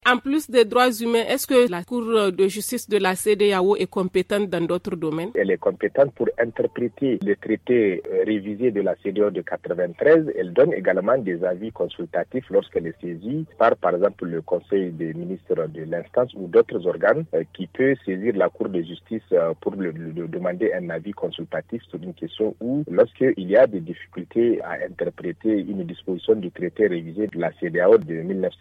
En plus des droits humains, est-ce que la Cour de justice de la CEDEAO est compétente dans d'autres domaines? Elle est compétente pour interpréter les traités révisés de la CEDEAO de 93. Elle donne également des avis consultatifs lorsqu'elle est saisie par exemple, le Conseil des ministres de l'instance ou d'autres organes qui peut saisir la Cour de justice pour demander un avis consultatif sur une question ou lorsqu'il y a des difficultés à interpréter une disposition du traité révisé de la CEDEAO de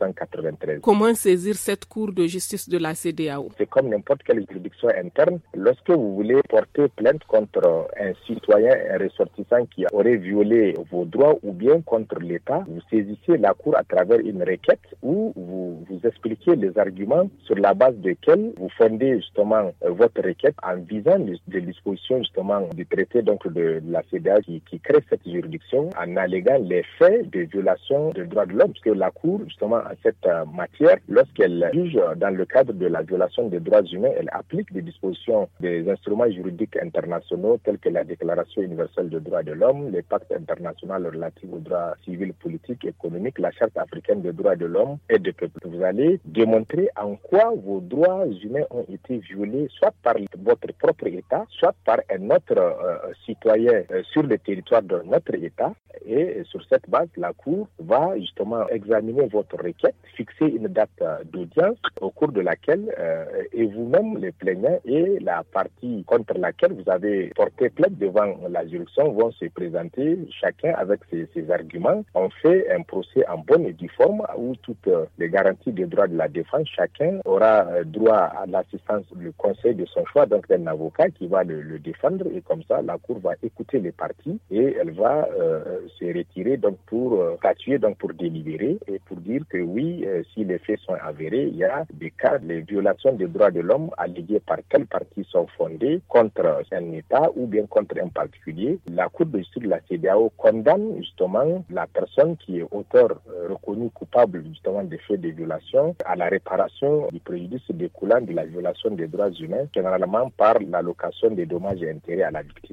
1993. Comment saisir cette Cour de justice de la CEDEAO? C'est comme n'importe quelle juridiction interne. Lorsque vous voulez porter plainte contre un citoyen, un ressortissant qui aurait violé vos droits ou bien contre l'État, vous saisissez la Cour à travers une requête où vous expliquez les arguments sur la base desquels vous fondez justement votre requête en visant les dispositions justement du traité donc de la CEDEAO qui crée cette juridiction en alléguant les faits de violation des droits de l'homme. Parce que la Cour justement en cette matière, lorsqu'elle juge dans le cadre de la violation des droits humains, elle applique des dispositions des instruments juridiques internationaux tels que la Déclaration universelle des droits de l'homme, les pactes internationaux relatifs aux droits civils, politiques, économiques, la Charte africaine des droits de l'homme et des peuples. Vous allez démontrer en quoi vos droits humains ont été violés, soit par votre propre État, soit par un autre citoyen sur le territoire de notre État. Et sur cette base, la Cour va justement examiner votre requête, fixer une date d'audience au cours de laquelle et vous-même, les plaignants et la partie contre laquelle vous avez porté plainte devant la juridiction vont se présenter, chacun avec ses arguments. On fait un procès en bonne et due forme où toutes les garanties des droits de la défense, chacun aura droit à l'assistance, le conseil de son choix, donc d'un avocat qui va le défendre et comme ça, la Cour va écouter les parties et elle va se retirer donc pour statuer, donc pour délibérer et pour dire que oui, si les faits sont avérés, il y a des cas, les violations des droits de l'homme alléguées par quelle partie sont fondées contre un État ou bien contre un particulier. La Cour de justice de la CEDEAO condamne justement la personne qui est auteur reconnu coupable justement des faits de violation à la réparation du préjudice découlant de la violation des droits humains, généralement par l'allocation des dommages et intérêts à la victime.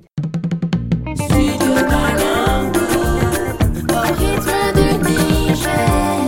Studio Kalangu, au rythme du Niger.